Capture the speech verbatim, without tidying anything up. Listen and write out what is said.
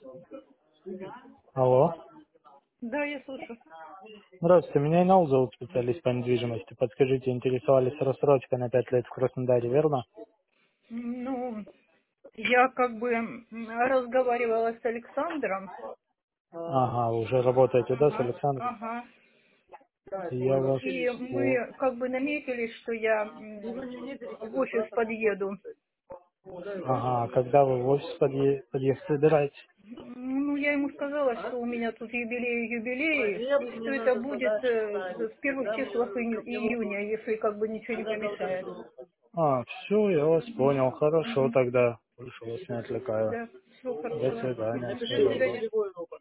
Алло. Да, я слушаю. Здравствуйте, меня Инал зовут, специалист по недвижимости. Подскажите, интересовались рассрочкой на пять лет в Краснодаре, верно? Ну, я как бы м, разговаривала с Александром. Ага, уже работаете, да, с Ага, Александром? ага. Я вас... И по- мы как бы наметили, что я м, в офис подъеду. Ага, а когда вы в офис подъе- подъехать собираетесь? Ну, я ему сказала, что у меня тут юбилей, юбилей, и что это будет э, в первых числах июня, июня, если как бы ничего не помешает. А, все, я вас понял. Хорошо Мгм. тогда. Больше вас не отвлекаю. Да, все До хорошо. свидания. Мгм. До Всего доброго. свидания.